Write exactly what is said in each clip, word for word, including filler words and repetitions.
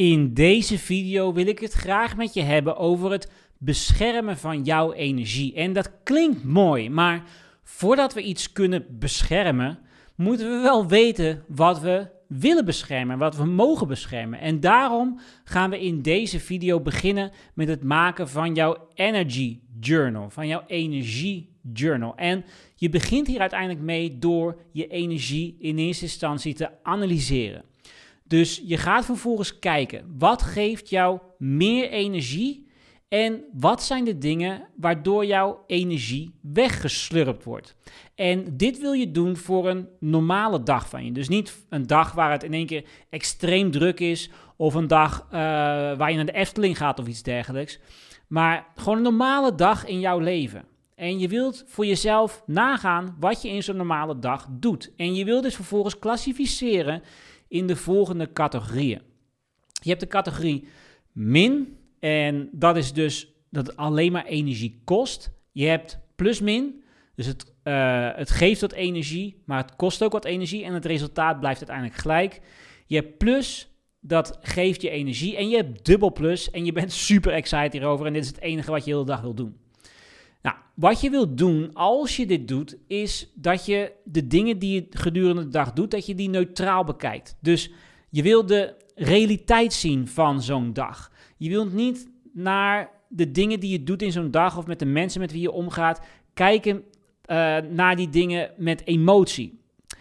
In deze video wil ik het graag met je hebben over het beschermen van jouw energie. En dat klinkt mooi, maar voordat we iets kunnen beschermen, moeten we wel weten wat we willen beschermen, wat we mogen beschermen. En daarom gaan we in deze video beginnen met het maken van jouw energy journal, van jouw energie journal. En je begint hier uiteindelijk mee door je energie in eerste instantie te analyseren. Dus je gaat vervolgens kijken, wat geeft jou meer energie en wat zijn de dingen waardoor jouw energie weggeslurpt wordt. En dit wil je doen voor een normale dag van je. Dus niet een dag waar het in één keer extreem druk is of een dag uh, waar je naar de Efteling gaat of iets dergelijks. Maar gewoon een normale dag in jouw leven. En je wilt voor jezelf nagaan wat je in zo'n normale dag doet. En je wilt dus vervolgens klassificeren in de volgende categorieën. Je hebt de categorie min, en dat is dus dat het alleen maar energie kost. Je hebt plus-min, dus het, uh, het geeft wat energie, maar het kost ook wat energie en het resultaat blijft uiteindelijk gelijk. Je hebt plus, dat geeft je energie, en je hebt dubbel plus en je bent super excited hierover en dit is het enige wat je de hele dag wil doen. Nou, wat je wilt doen als je dit doet, is dat je de dingen die je gedurende de dag doet, dat je die neutraal bekijkt. Dus je wilt de realiteit zien van zo'n dag. Je wilt niet naar de dingen die je doet in zo'n dag of met de mensen met wie je omgaat, kijken uh, naar die dingen met emotie.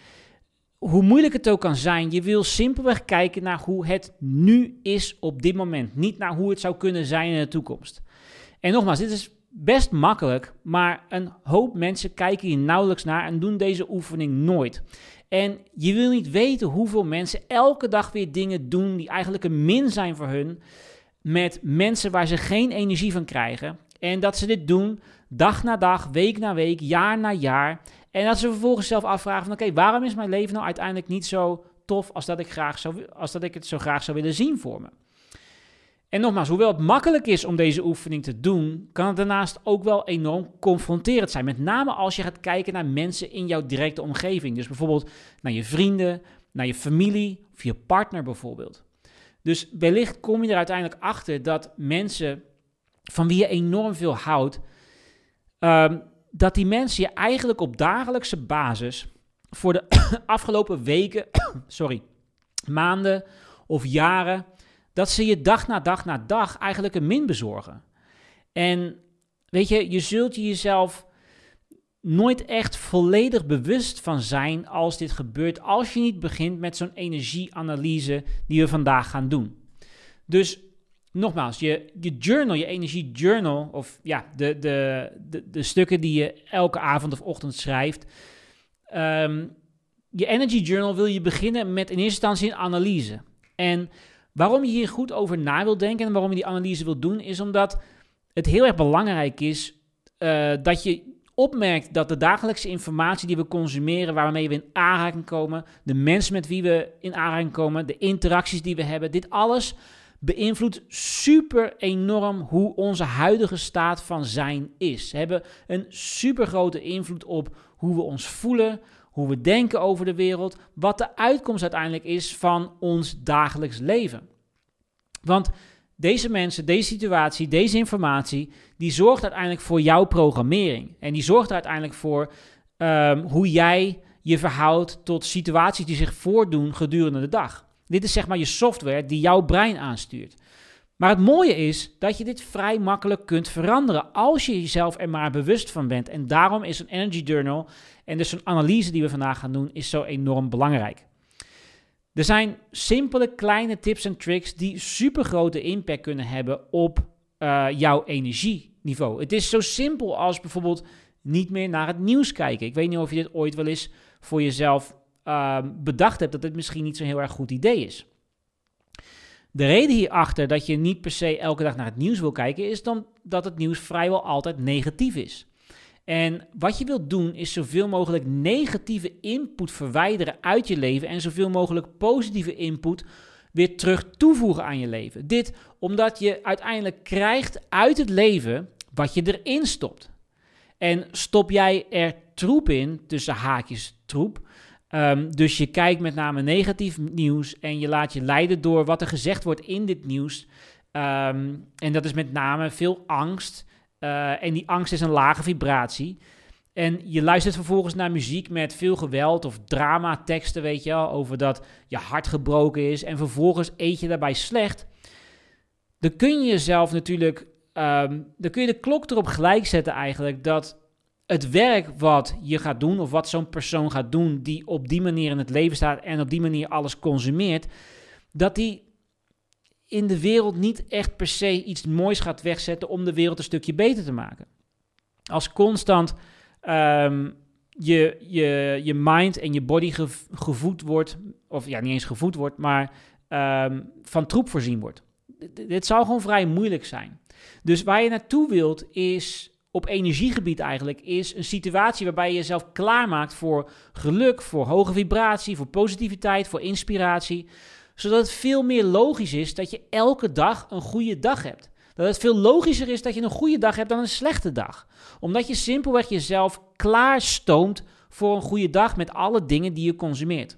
Hoe moeilijk het ook kan zijn, je wil simpelweg kijken naar hoe het nu is op dit moment. Niet naar hoe het zou kunnen zijn in de toekomst. En nogmaals, dit is best makkelijk, maar een hoop mensen kijken hier nauwelijks naar en doen deze oefening nooit. En je wil niet weten hoeveel mensen elke dag weer dingen doen die eigenlijk een min zijn voor hun, met mensen waar ze geen energie van krijgen. En dat ze dit doen dag na dag, week na week, jaar na jaar. En dat ze vervolgens zelf afvragen van oké, okay, waarom is mijn leven nou uiteindelijk niet zo tof als dat ik graag zou, als dat ik het zo graag zou willen zien voor me? En nogmaals, hoewel het makkelijk is om deze oefening te doen, kan het daarnaast ook wel enorm confronterend zijn. Met name als je gaat kijken naar mensen in jouw directe omgeving. Dus bijvoorbeeld naar je vrienden, naar je familie of je partner bijvoorbeeld. Dus wellicht kom je er uiteindelijk achter dat mensen van wie je enorm veel houdt, um, dat die mensen je eigenlijk op dagelijkse basis voor de afgelopen weken, sorry, maanden of jaren, dat ze je dag na dag na dag eigenlijk een min bezorgen. En weet je, je zult je jezelf nooit echt volledig bewust van zijn als dit gebeurt, als je niet begint met zo'n energieanalyse die we vandaag gaan doen. Dus nogmaals, je, je journal, je energie journal, of ja, de, de, de, de stukken die je elke avond of ochtend schrijft. Um, je energy journal wil je beginnen met in eerste instantie een analyse. En waarom je hier goed over na wil denken en waarom je die analyse wil doen, is omdat het heel erg belangrijk is uh, dat je opmerkt dat de dagelijkse informatie die we consumeren, waarmee we in aanraking komen, de mensen met wie we in aanraking komen, de interacties die we hebben, dit alles beïnvloedt super enorm hoe onze huidige staat van zijn is. Ze hebben een super grote invloed op hoe we ons voelen, hoe we denken over de wereld, wat de uitkomst uiteindelijk is van ons dagelijks leven. Want deze mensen, deze situatie, deze informatie, die zorgt uiteindelijk voor jouw programmering. En die zorgt er uiteindelijk voor um, hoe jij je verhoudt tot situaties die zich voordoen gedurende de dag. Dit is zeg maar je software die jouw brein aanstuurt. Maar het mooie is dat je dit vrij makkelijk kunt veranderen als je jezelf er maar bewust van bent. En daarom is een energy journal en dus een analyse die we vandaag gaan doen, is zo enorm belangrijk. Er zijn simpele kleine tips en tricks die super grote impact kunnen hebben op uh, jouw energieniveau. Het is zo simpel als bijvoorbeeld niet meer naar het nieuws kijken. Ik weet niet of je dit ooit wel eens voor jezelf uh, bedacht hebt dat dit misschien niet zo'n heel erg goed idee is. De reden hierachter dat je niet per se elke dag naar het nieuws wil kijken, is dan dat het nieuws vrijwel altijd negatief is. En wat je wilt doen is zoveel mogelijk negatieve input verwijderen uit je leven en zoveel mogelijk positieve input weer terug toevoegen aan je leven. Dit omdat je uiteindelijk krijgt uit het leven wat je erin stopt. En stop jij er troep in, tussen haakjes troep, Um, dus je kijkt met name negatief nieuws en je laat je leiden door wat er gezegd wordt in dit nieuws. Um, en dat is met name veel angst. Uh, en die angst is een lage vibratie. En je luistert vervolgens naar muziek met veel geweld of dramateksten, weet je wel, over dat je hart gebroken is. En vervolgens eet je daarbij slecht. Dan kun je jezelf natuurlijk, um, dan kun je de klok erop gelijk zetten eigenlijk dat het werk wat je gaat doen of wat zo'n persoon gaat doen die op die manier in het leven staat en op die manier alles consumeert, dat die in de wereld niet echt per se iets moois gaat wegzetten om de wereld een stukje beter te maken. Als constant um, je, je, je mind en je body gev- gevoed wordt, of ja, niet eens gevoed wordt, maar um, van troep voorzien wordt. D- dit zal gewoon vrij moeilijk zijn. Dus waar je naartoe wilt is, op energiegebied eigenlijk, is een situatie waarbij je jezelf klaarmaakt voor geluk, voor hoge vibratie, voor positiviteit, voor inspiratie, zodat het veel meer logisch is dat je elke dag een goede dag hebt. Dat het veel logischer is dat je een goede dag hebt dan een slechte dag. Omdat je simpelweg jezelf klaarstoomt voor een goede dag met alle dingen die je consumeert.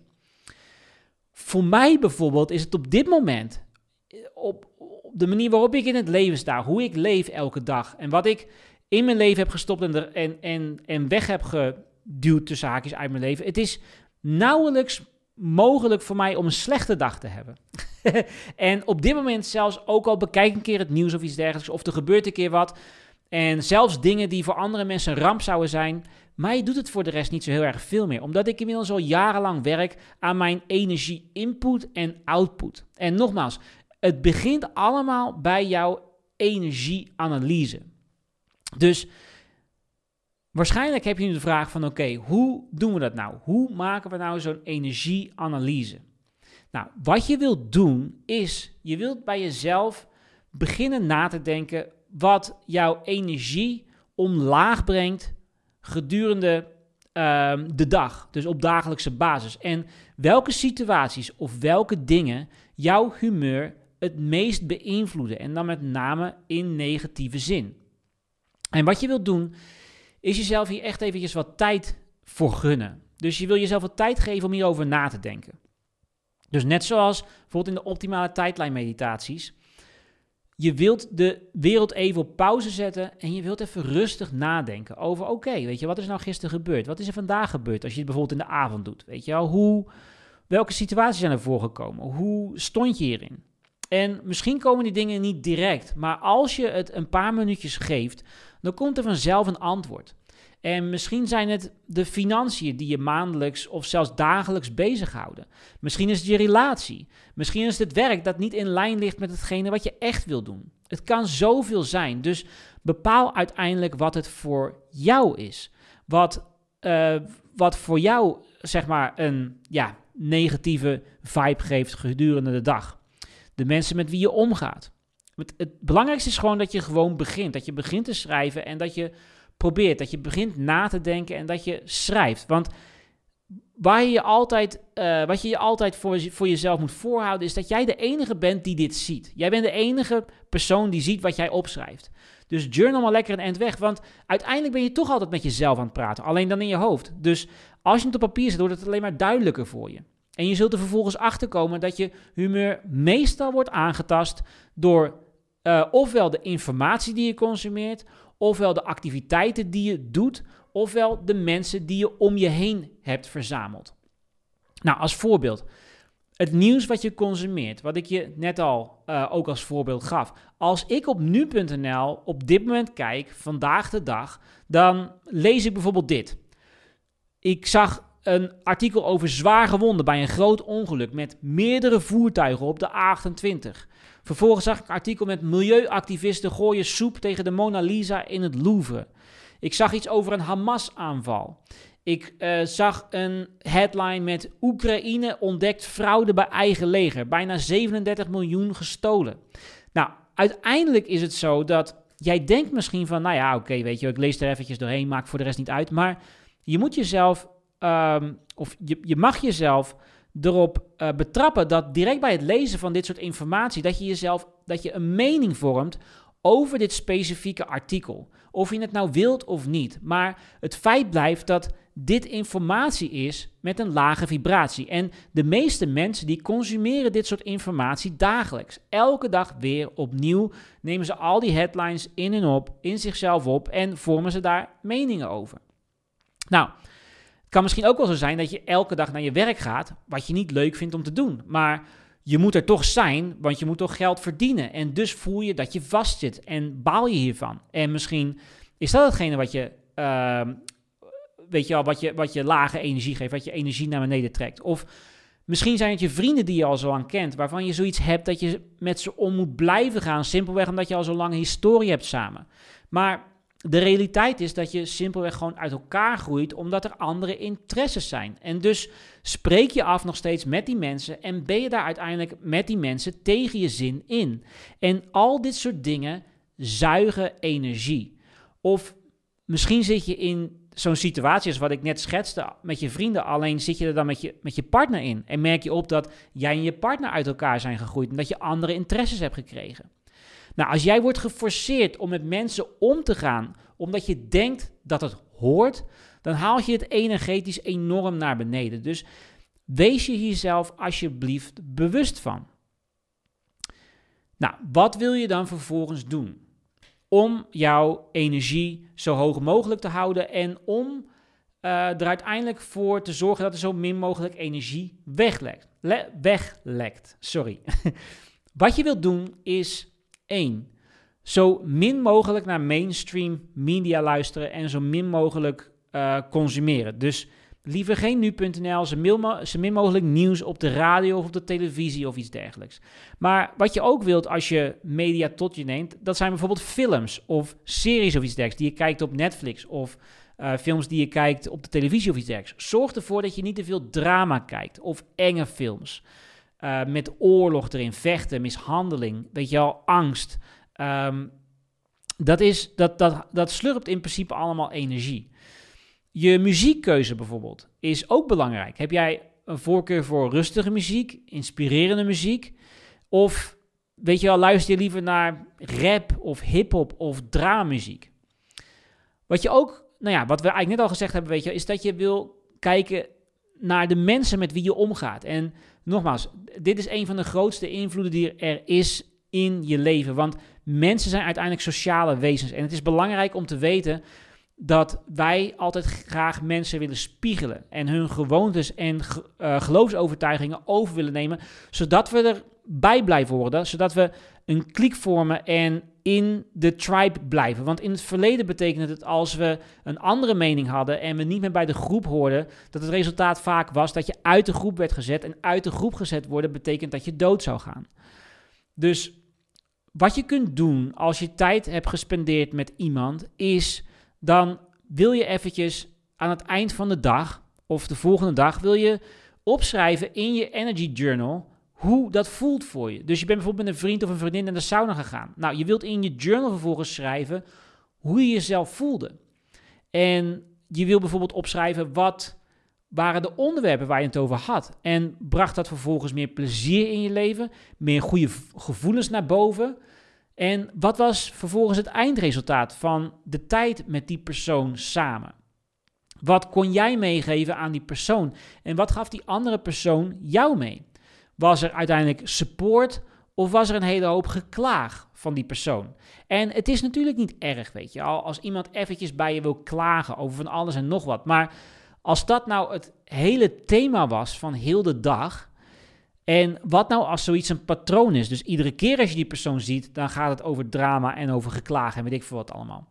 Voor mij bijvoorbeeld is het op dit moment, op, op de manier waarop ik in het leven sta, hoe ik leef elke dag en wat ik in mijn leven heb gestopt en, er, en, en, en weg heb geduwd tussen haakjes uit mijn leven. Het is nauwelijks mogelijk voor mij om een slechte dag te hebben. En op dit moment zelfs, ook al bekijk ik een keer het nieuws of iets dergelijks, of er gebeurt een keer wat, en zelfs dingen die voor andere mensen een ramp zouden zijn, mij doet het voor de rest niet zo heel erg veel meer, omdat ik inmiddels al jarenlang werk aan mijn energie-input en output. En nogmaals, het begint allemaal bij jouw energieanalyse. Dus waarschijnlijk heb je nu de vraag van oké, okay, hoe doen we dat nou? Hoe maken we nou zo'n energieanalyse? Nou, wat je wilt doen is, je wilt bij jezelf beginnen na te denken wat jouw energie omlaag brengt gedurende uh, de dag. Dus op dagelijkse basis. En welke situaties of welke dingen jouw humeur het meest beïnvloeden. En dan met name in negatieve zin. En wat je wilt doen, is jezelf hier echt eventjes wat tijd voor gunnen. Dus je wil jezelf wat tijd geven om hierover na te denken. Dus net zoals bijvoorbeeld in de optimale tijdlijn meditaties. Je wilt de wereld even op pauze zetten en je wilt even rustig nadenken over, oké, okay, weet je, wat is nou gisteren gebeurd? Wat is er vandaag gebeurd als je het bijvoorbeeld in de avond doet? Weet je wel, hoe, welke situaties zijn er voorgekomen? Hoe stond je hierin? En misschien komen die dingen niet direct, maar als je het een paar minuutjes geeft, dan komt er vanzelf een antwoord. En misschien zijn het de financiën die je maandelijks of zelfs dagelijks bezighouden. Misschien is het je relatie. Misschien is het het werk dat niet in lijn ligt met hetgene wat je echt wil doen. Het kan zoveel zijn. Dus bepaal uiteindelijk wat het voor jou is. Wat, uh, wat voor jou, zeg maar, een ja, negatieve vibe geeft gedurende de dag. De mensen met wie je omgaat. Het, het belangrijkste is gewoon dat je gewoon begint. Dat je begint te schrijven en dat je probeert. Dat je begint na te denken en dat je schrijft. Want waar je je altijd, uh, wat je je altijd voor, voor jezelf moet voorhouden is dat jij de enige bent die dit ziet. Jij bent de enige persoon die ziet wat jij opschrijft. Dus journal maar lekker een eind weg. Want uiteindelijk ben je toch altijd met jezelf aan het praten. Alleen dan in je hoofd. Dus als je het op papier zet, wordt het alleen maar duidelijker voor je. En je zult er vervolgens achterkomen dat je humeur meestal wordt aangetast door uh, ofwel de informatie die je consumeert, ofwel de activiteiten die je doet, ofwel de mensen die je om je heen hebt verzameld. Nou, als voorbeeld, het nieuws wat je consumeert, wat ik je net al uh, ook als voorbeeld gaf. Als ik op nu punt n l op dit moment kijk, vandaag de dag, dan lees ik bijvoorbeeld dit. Ik zag een artikel over zwaar gewonden bij een groot ongeluk met meerdere voertuigen op de A achtentwintig. Vervolgens zag ik een artikel met milieuactivisten gooien soep tegen de Mona Lisa in het Louvre. Ik zag iets over een Hamas-aanval. Ik uh, zag een headline met Oekraïne ontdekt fraude bij eigen leger. Bijna zevenendertig miljoen gestolen. Nou, uiteindelijk is het zo dat jij denkt misschien van, nou ja, oké, okay, weet je, ik lees er eventjes doorheen, maakt voor de rest niet uit. Maar je moet jezelf, um, of je, je mag jezelf erop uh, betrappen dat direct bij het lezen van dit soort informatie, dat je jezelf, dat je een mening vormt over dit specifieke artikel. Of je het nou wilt of niet. Maar het feit blijft dat dit informatie is met een lage vibratie. En de meeste mensen die consumeren dit soort informatie dagelijks. Elke dag weer opnieuw nemen ze al die headlines in en op, in zichzelf op en vormen ze daar meningen over. Nou, het kan misschien ook wel zo zijn dat je elke dag naar je werk gaat, wat je niet leuk vindt om te doen. Maar je moet er toch zijn, want je moet toch geld verdienen. En dus voel je dat je vastzit en baal je hiervan. En misschien is dat hetgene wat je, uh, weet je al, wat je, wat je lage energie geeft, wat je energie naar beneden trekt. Of misschien zijn het je vrienden die je al zo lang kent, waarvan je zoiets hebt dat je met ze om moet blijven gaan, simpelweg omdat je al zo lang een historie hebt samen. Maar de realiteit is dat je simpelweg gewoon uit elkaar groeit, omdat er andere interesses zijn. En dus spreek je af nog steeds met die mensen en ben je daar uiteindelijk met die mensen tegen je zin in. En al dit soort dingen zuigen energie. Of misschien zit je in zo'n situatie als wat ik net schetste met je vrienden, alleen zit je er dan met je, met je partner in. En merk je op dat jij en je partner uit elkaar zijn gegroeid en dat je andere interesses hebt gekregen. Nou, als jij wordt geforceerd om met mensen om te gaan, omdat je denkt dat het hoort, dan haal je het energetisch enorm naar beneden. Dus wees je jezelf alsjeblieft bewust van. Nou, wat wil je dan vervolgens doen? Om jouw energie zo hoog mogelijk te houden en om uh, er uiteindelijk voor te zorgen dat er zo min mogelijk energie weglekt. Le- weglekt, sorry. Wat je wilt doen is één, zo min mogelijk naar mainstream media luisteren en zo min mogelijk uh, consumeren. Dus liever geen nu punt n l, zo, mil, zo min mogelijk nieuws op de radio of op de televisie of iets dergelijks. Maar wat je ook wilt als je media tot je neemt, dat zijn bijvoorbeeld films of series of iets dergelijks die je kijkt op Netflix of uh, films die je kijkt op de televisie of iets dergelijks. Zorg ervoor dat je niet te veel drama kijkt of enge films. Uh, met oorlog erin, vechten, mishandeling, weet je wel, angst. Um, dat, is, dat, dat, dat slurpt in principe allemaal energie. Je muziekkeuze bijvoorbeeld is ook belangrijk. Heb jij een voorkeur voor rustige muziek, inspirerende muziek? Of, weet je wel, luister je liever naar rap of hiphop of dramamuziek? Wat je ook, nou ja, wat we eigenlijk net al gezegd hebben, weet je, is dat je wil kijken naar de mensen met wie je omgaat. En nogmaals, dit is een van de grootste invloeden die er is in je leven. Want mensen zijn uiteindelijk sociale wezens. En het is belangrijk om te weten dat wij altijd graag mensen willen spiegelen. En hun gewoontes en uh, geloofsovertuigingen over willen nemen. Zodat we erbij blijven horen. Zodat we een kliek vormen en in de tribe blijven. Want in het verleden betekende het als we een andere mening hadden en we niet meer bij de groep hoorden, dat het resultaat vaak was dat je uit de groep werd gezet. En uit de groep gezet worden betekent dat je dood zou gaan. Dus wat je kunt doen als je tijd hebt gespendeerd met iemand, is dan wil je eventjes aan het eind van de dag of de volgende dag wil je opschrijven in je energy journal hoe dat voelt voor je. Dus je bent bijvoorbeeld met een vriend of een vriendin naar de sauna gegaan. Nou, je wilt in je journal vervolgens schrijven hoe je jezelf voelde. En je wil bijvoorbeeld opschrijven wat waren de onderwerpen waar je het over had. En bracht dat vervolgens meer plezier in je leven, meer goede gevoelens naar boven. En wat was vervolgens het eindresultaat van de tijd met die persoon samen? Wat kon jij meegeven aan die persoon? En wat gaf die andere persoon jou mee? Was er uiteindelijk support of was er een hele hoop geklaag van die persoon? En het is natuurlijk niet erg, weet je, als iemand eventjes bij je wil klagen over van alles en nog wat. Maar als dat nou het hele thema was van heel de dag, en wat nou als zoiets een patroon is? Dus iedere keer als je die persoon ziet, dan gaat het over drama en over geklaag en weet ik veel wat allemaal.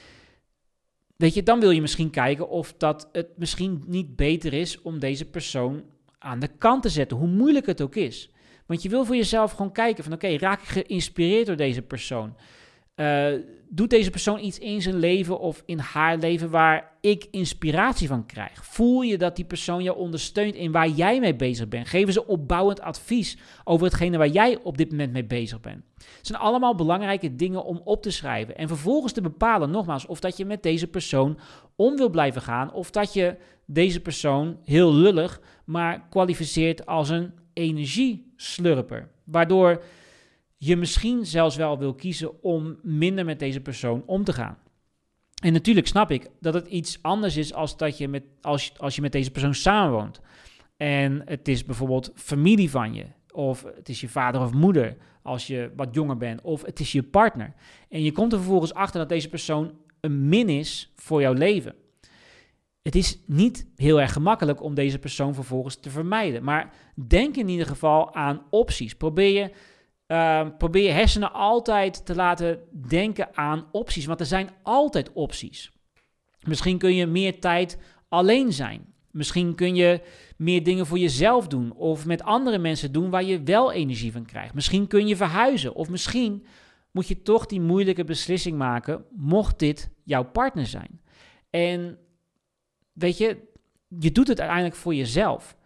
Weet je, dan wil je misschien kijken of dat het misschien niet beter is om deze persoon aan de kant te zetten, hoe moeilijk het ook is. Want je wil voor jezelf gewoon kijken van oké, okay, raak ik geïnspireerd door deze persoon? Uh, doet deze persoon iets in zijn leven of in haar leven waar ik inspiratie van krijg? Voel je dat die persoon jou ondersteunt in waar jij mee bezig bent? Geven ze opbouwend advies over hetgene waar jij op dit moment mee bezig bent? Het zijn allemaal belangrijke dingen om op te schrijven. En vervolgens te bepalen, nogmaals, of dat je met deze persoon om wil blijven gaan, of dat je deze persoon heel lullig, maar kwalificeert als een energieslurper. Waardoor je misschien zelfs wel wil kiezen om minder met deze persoon om te gaan. En natuurlijk snap ik dat het iets anders is als, dat je, met, als, als je met deze persoon samenwoont. En het is bijvoorbeeld familie van je, of het is je vader of moeder als je wat jonger bent, of het is je partner. En je komt er vervolgens achter dat deze persoon een min is voor jouw leven. Het is niet heel erg gemakkelijk om deze persoon vervolgens te vermijden. Maar denk in ieder geval aan opties. Probeer je, uh, probeer je hersenen altijd te laten denken aan opties. Want er zijn altijd opties. Misschien kun je meer tijd alleen zijn. Misschien kun je meer dingen voor jezelf doen. Of met andere mensen doen waar je wel energie van krijgt. Misschien kun je verhuizen. Of misschien moet je toch die moeilijke beslissing maken, mocht dit jouw partner zijn. En weet je, je doet het uiteindelijk voor jezelf.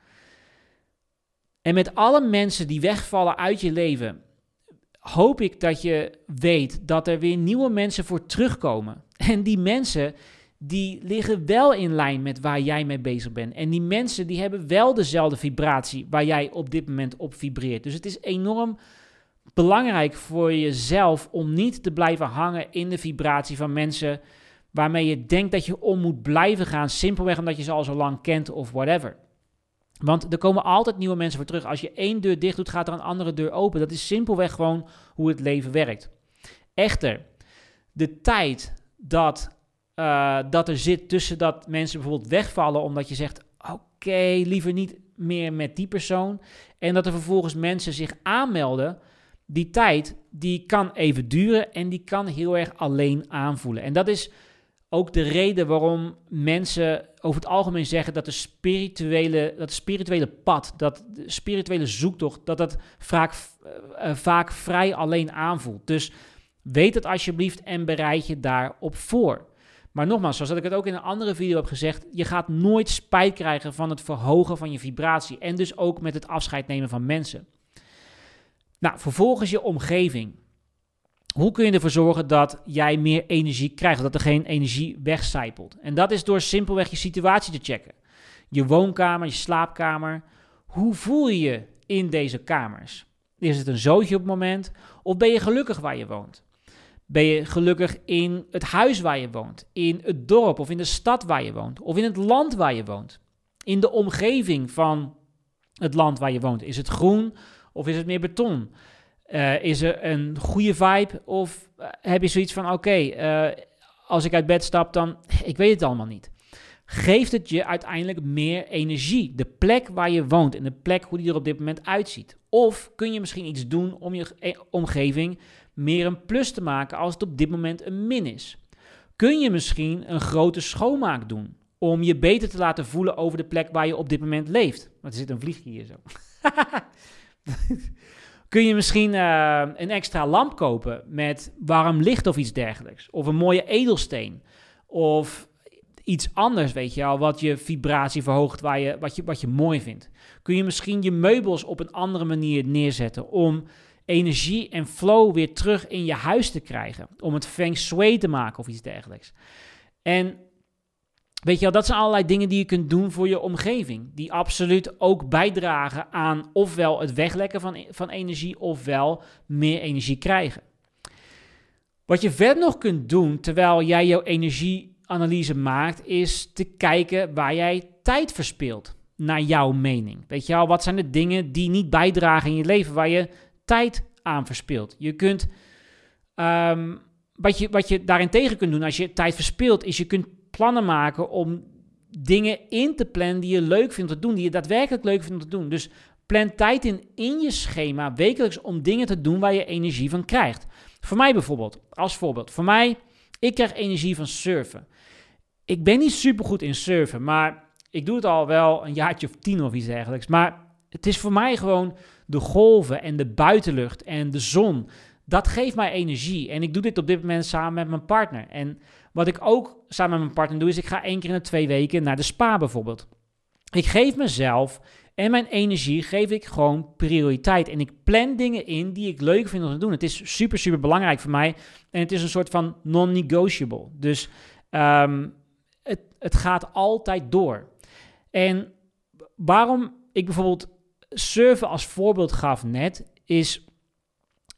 En met alle mensen die wegvallen uit je leven, hoop ik dat je weet dat er weer nieuwe mensen voor terugkomen. En die mensen, die liggen wel in lijn met waar jij mee bezig bent. En die mensen, die hebben wel dezelfde vibratie waar jij op dit moment op vibreert. Dus het is enorm belangrijk voor jezelf om niet te blijven hangen in de vibratie van mensen waarmee je denkt dat je om moet blijven gaan, simpelweg omdat je ze al zo lang kent of whatever. Want er komen altijd nieuwe mensen voor terug. Als je één deur dicht doet, gaat er een andere deur open. Dat is simpelweg gewoon hoe het leven werkt. Echter, de tijd dat, uh, dat er zit tussen dat mensen bijvoorbeeld wegvallen omdat je zegt, oké, okay, liever niet meer met die persoon, en dat er vervolgens mensen zich aanmelden, die tijd, die kan even duren en die kan heel erg alleen aanvoelen. En dat is ook de reden waarom mensen over het algemeen zeggen dat de spirituele, dat de spirituele pad, dat de spirituele zoektocht, dat dat vaak, uh, vaak vrij alleen aanvoelt. Dus weet het alsjeblieft en bereid je daarop voor. Maar nogmaals, zoals ik het ook in een andere video heb gezegd, je gaat nooit spijt krijgen van het verhogen van je vibratie en dus ook met het afscheid nemen van mensen. Nou, vervolgens je omgeving. Hoe kun je ervoor zorgen dat jij meer energie krijgt, dat er geen energie wegcijpelt? En dat is door simpelweg je situatie te checken. Je woonkamer, je slaapkamer. Hoe voel je je in deze kamers? Is het een zootje op het moment? Of ben je gelukkig waar je woont? Ben je gelukkig in het huis waar je woont? In het dorp of in de stad waar je woont? Of in het land waar je woont? In de omgeving van het land waar je woont. Is het groen of is het meer beton? Uh, is er een goede vibe of uh, heb je zoiets van, oké, okay, uh, als ik uit bed stap, dan, ik weet het allemaal niet. Geeft het je uiteindelijk meer energie? De plek waar je woont en de plek hoe die er op dit moment uitziet. Of kun je misschien iets doen om je eh, omgeving meer een plus te maken als het op dit moment een min is? Kun je misschien een grote schoonmaak doen om je beter te laten voelen over de plek waar je op dit moment leeft? Want er zit een vliegje hier zo. Kun je misschien uh, een extra lamp kopen met warm licht of iets dergelijks? Of een mooie edelsteen? Of iets anders, weet je wel, wat je vibratie verhoogt, waar je, wat, je, wat je mooi vindt? Kun je misschien je meubels op een andere manier neerzetten om energie en flow weer terug in je huis te krijgen? Om het feng shui te maken of iets dergelijks. En weet je wel, dat zijn allerlei dingen die je kunt doen voor je omgeving. Die absoluut ook bijdragen aan ofwel het weglekken van, van energie, ofwel meer energie krijgen. Wat je verder nog kunt doen, terwijl jij jouw energieanalyse maakt, is te kijken waar jij tijd verspilt, naar jouw mening. Weet je wel, wat zijn de dingen die niet bijdragen in je leven, waar je tijd aan verspilt? Je kunt, um, wat je, wat je daarentegen kunt doen als je tijd verspilt, is je kunt plannen maken om dingen in te plannen die je leuk vindt te doen, die je daadwerkelijk leuk vindt te doen. Dus plan tijd in in je schema wekelijks om dingen te doen waar je energie van krijgt. Voor mij bijvoorbeeld, als voorbeeld. Voor mij, ik krijg energie van surfen. Ik ben niet supergoed in surfen, maar ik doe het al wel een jaartje of tien of iets dergelijks. Maar het is voor mij gewoon de golven en de buitenlucht en de zon. Dat geeft mij energie. En ik doe dit op dit moment samen met mijn partner. En wat ik ook samen met mijn partner doe, is ik ga één keer in de twee weken naar de spa bijvoorbeeld. Ik geef mezelf en mijn energie geef ik gewoon prioriteit. En ik plan dingen in die ik leuk vind om te doen. Het is super, super belangrijk voor mij. En het is een soort van non-negotiable. Dus um, het, het gaat altijd door. En waarom ik bijvoorbeeld surfen als voorbeeld gaf net, is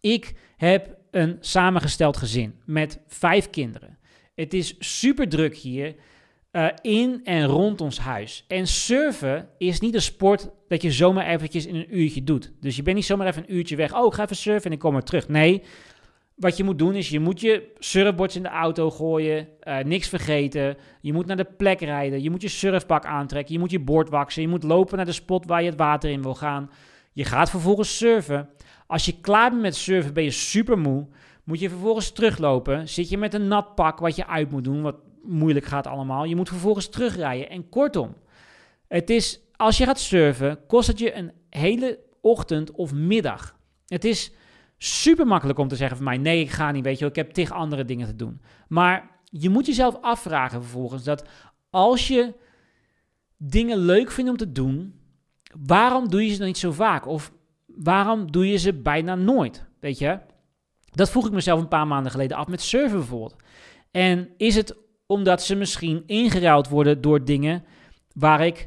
Ik heb een samengesteld gezin met vijf kinderen. Het is super druk hier uh, in en rond ons huis. En surfen is niet een sport dat je zomaar eventjes in een uurtje doet. Dus je bent niet zomaar even een uurtje weg. Oh, ik ga even surfen en ik kom weer terug. Nee, wat je moet doen is, je moet je surfboards in de auto gooien, uh, niks vergeten. Je moet naar de plek rijden, je moet je surfpak aantrekken, je moet je board waksen, je moet lopen naar de spot waar je het water in wil gaan. Je gaat vervolgens surfen. Als je klaar bent met surfen, ben je super moe. Moet je vervolgens teruglopen. Zit je met een nat pak wat je uit moet doen, wat moeilijk gaat allemaal. Je moet vervolgens terugrijden. En kortom, het is, als je gaat surfen, kost het je een hele ochtend of middag. Het is super makkelijk om te zeggen van mij, nee, ik ga niet, weet je wel, ik heb tig andere dingen te doen. Maar je moet jezelf afvragen vervolgens dat als je dingen leuk vindt om te doen, waarom doe je ze dan niet zo vaak? Of waarom doe je ze bijna nooit, weet je? Dat vroeg ik mezelf een paar maanden geleden af met surfen bijvoorbeeld. En is het omdat ze misschien ingeruild worden door dingen waar ik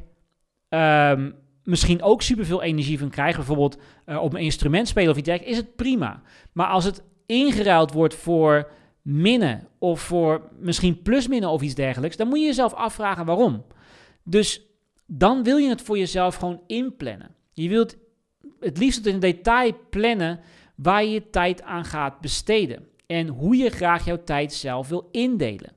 um, misschien ook superveel energie van krijg, bijvoorbeeld uh, op een instrument spelen of iets dergelijks, is het prima. Maar als het ingeruild wordt voor minnen of voor misschien plusminnen of iets dergelijks, dan moet je jezelf afvragen waarom. Dus dan wil je het voor jezelf gewoon inplannen. Je wilt het liefst tot in detail plannen waar je je tijd aan gaat besteden en hoe je graag jouw tijd zelf wil indelen.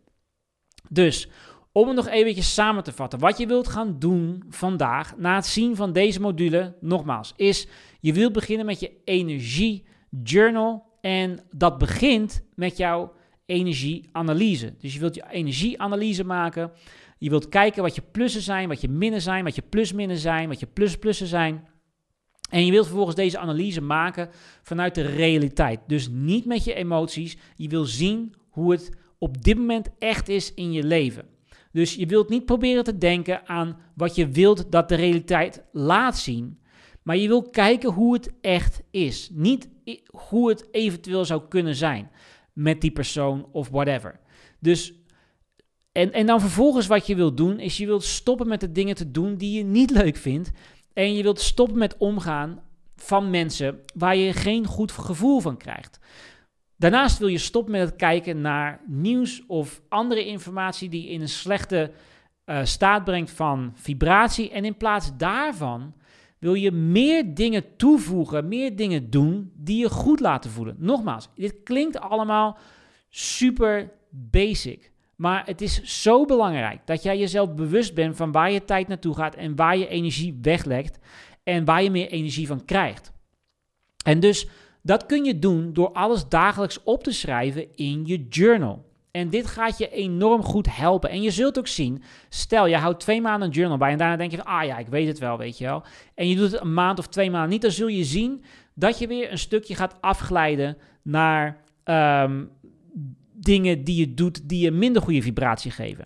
Dus om het nog eventjes samen te vatten, wat je wilt gaan doen vandaag na het zien van deze module, nogmaals, is je wilt beginnen met je energiejournal en dat begint met jouw energieanalyse. Dus je wilt je energieanalyse maken, je wilt kijken wat je plussen zijn, wat je minnen zijn, wat je plusminnen zijn, wat je plusplussen zijn. En je wilt vervolgens deze analyse maken vanuit de realiteit. Dus niet met je emoties. Je wil zien hoe het op dit moment echt is in je leven. Dus je wilt niet proberen te denken aan wat je wilt dat de realiteit laat zien. Maar je wil kijken hoe het echt is. Niet hoe het eventueel zou kunnen zijn met die persoon of whatever. Dus, en, en dan vervolgens wat je wilt doen is je wilt stoppen met de dingen te doen die je niet leuk vindt. En je wilt stoppen met omgaan van mensen waar je geen goed gevoel van krijgt. Daarnaast wil je stoppen met het kijken naar nieuws of andere informatie die je in een slechte uh, staat brengt van vibratie. En in plaats daarvan wil je meer dingen toevoegen, meer dingen doen die je goed laten voelen. Nogmaals, dit klinkt allemaal super basic. Maar het is zo belangrijk dat jij jezelf bewust bent van waar je tijd naartoe gaat en waar je energie weglegt en waar je meer energie van krijgt. En dus dat kun je doen door alles dagelijks op te schrijven in je journal. En dit gaat je enorm goed helpen. En je zult ook zien, stel je houdt twee maanden een journal bij en daarna denk je van, ah ja, ik weet het wel, weet je wel. En je doet het een maand of twee maanden niet, dan zul je zien dat je weer een stukje gaat afglijden naar Um, dingen die je doet die je minder goede vibratie geven.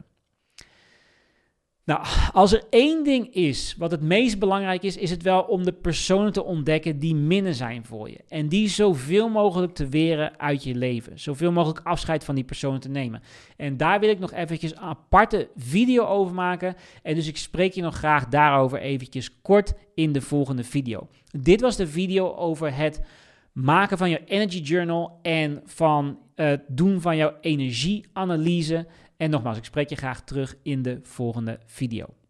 Nou, als er één ding is wat het meest belangrijk is, is het wel om de personen te ontdekken die minder zijn voor je. En die zoveel mogelijk te weren uit je leven. Zoveel mogelijk afscheid van die personen te nemen. En daar wil ik nog eventjes een aparte video over maken. En dus ik spreek je nog graag daarover eventjes kort in de volgende video. Dit was de video over het maken van je energy journal en van het uh, doen van jouw energieanalyse. En nogmaals, ik spreek je graag terug in de volgende video.